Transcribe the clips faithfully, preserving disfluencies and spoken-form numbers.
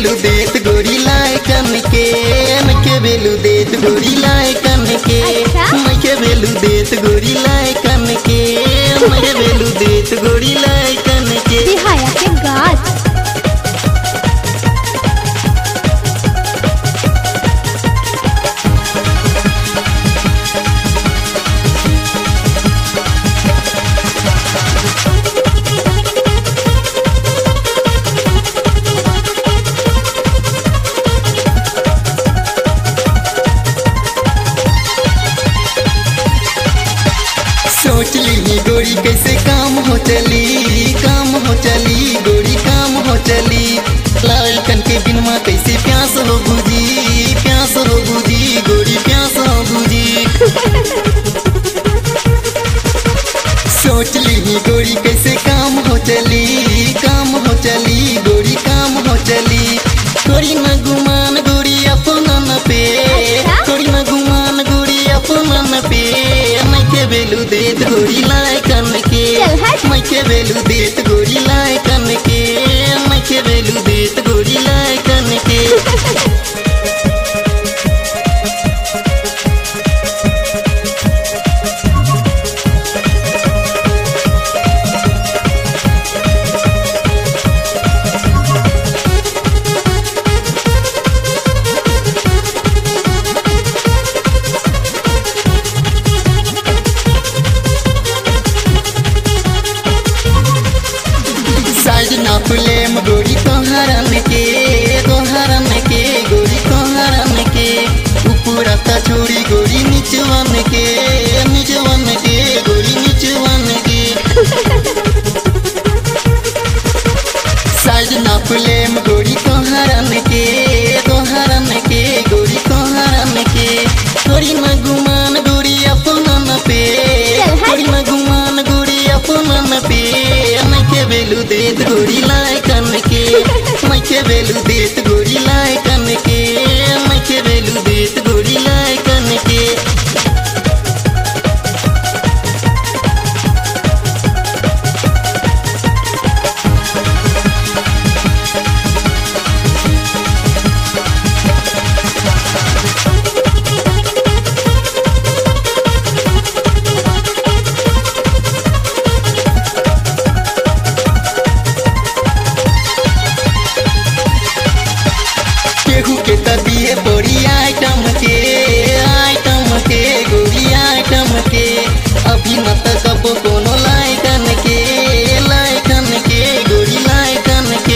बेलू देत गोरी लाए कन के मैं के बेलू देत गोरी लाए कन के मैं के बेलू देत गोरी लाए कन के मैं के बेलू देत गोरी लाए कन के दिहाया के गाज सोच ली गोरी कैसे काम हो चली काम हो चली गोरी काम हो चली लाल कन के बिनमा कैसे प्यास हो बुझी प्यास हो बुझी गोरी प्यास हो बुझी सोच ली गोरी कैसे काम हो चली काम हो चली गोरी काम हो चली गोरी न गुमान गोरी अपना न पे गोरी न गुमान गोरी अपना न पे मैं के बेलू देत गोरी लाए कन के मैं के बेलू देत गोरी लाए कन के मैं के बेलू देत गोरी लाए कन के साइज नाप लेम गोरी तोहरन के तोहरन के गोरी तोहरन के ऊपरा ता छोड़ी गोरी निचवन के निचवन के गोरी निचवन के साइज नाप लेम गोरी तोहरन के तोहरन के गोरी तोहरन के गोरी न गुमान गोरी अपना न पे गोरी न गुमान गोरी अपना न पे मैं के बेलू देत गोरी लाए कन के मैं के बेलू देत गोरी लाए कन के मैं के बेलू देत गोरी लाए कन के केहू के तबिए बड़ी आइटम के आइटम के गोरी आइटम के अभी न तब कोनो लाइकन के लाइकन के गोरी लाइकन के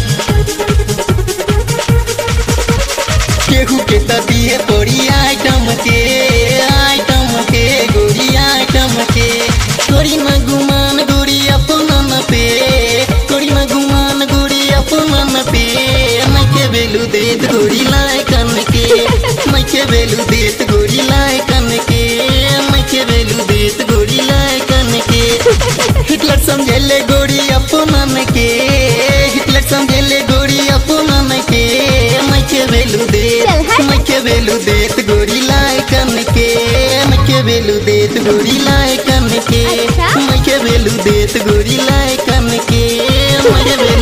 केहू के तबिए बड़ी आइटम के आइटम के गोरी आइटम के गोरी न गुमान गोरी अपना न पे गोरी न गुमान गोरी अपना न पे मैं के बेलू देत गोरी लाए कन के मैं के बेलू देत गोरी लाए कन के मैं के बेलू देत गोरी लाए कन के हिटलर समझेले गोरी अपना न के हिटलर समझेले गोरी अपना न के मैं के बेलू देत मैं के बेलू देत गोरी लाए कन के मैं के बेलू देत गोरी लाए कन के मैं के बेलू देत गोरी लाए कन के मैं के